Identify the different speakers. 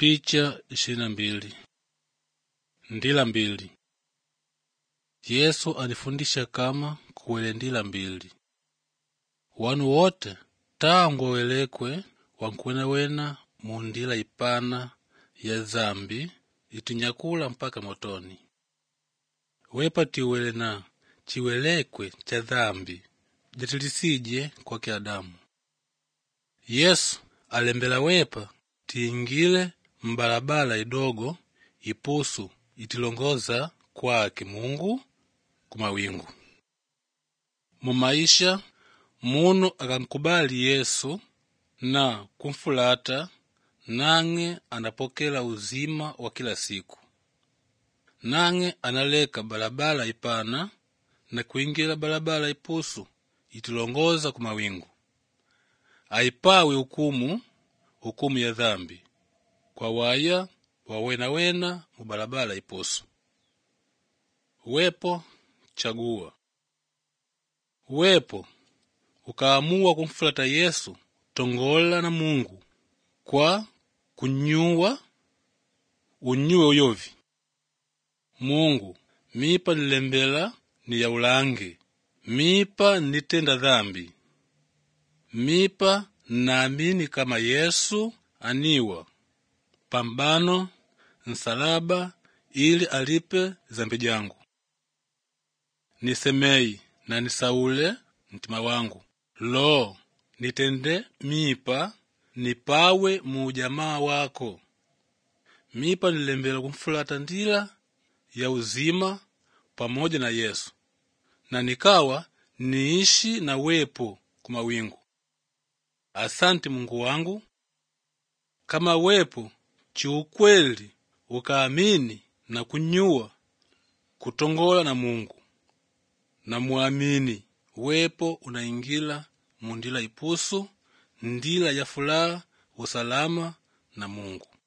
Speaker 1: Picha 22. Ndila mbili. Yesu alifundisha kama kuwele ndila mbili. Wanu wote tangu welekwe wankwena wena mundila ipana ya zambi itinyakula mpaka motoni. Wepa tiwele na chiwelekwe cha dhambi jatilisije kwa kiadamu. Yesu alembela wepa tiingile mbalabala idogo ipusu itilongoza kwake Mungu kumawingu. Mumaisha munu akankubali Yesu na kumfulata, nange anapokela uzima wa kila siku. Nange analeka balabala ipana na kuingila balabala ipusu itilongoza kumawingu. Aipawe hukumu ya dhambi kwa waya wawena mubalabala ipusu. Wepo chagua. Wepo ukaamua kumfulata Yesu, tongola na Mungu kwa unyuwe uyovi. Mungu, mipa nilembela ni ya ulange, mipa nitenda dhambi, mipa naamini kama Yesu aniwa pambano nsalaba ili alipe zambi jangu. Nisemei na nisaule mtima wangu, lo, nitende mipa nipawe mujamaa wako. Mipa nilembela kumfulata ndila ya uzima pamoja na Yesu, na nikawa niishi na wepo kumawingu. Asante Mungu wangu, kama wepo chiukweli ukaamini na kunyua kutongola na Mungu, na muamini wepo unaingila mundila ipusu, ndila ya furaha, usalama na Mungu.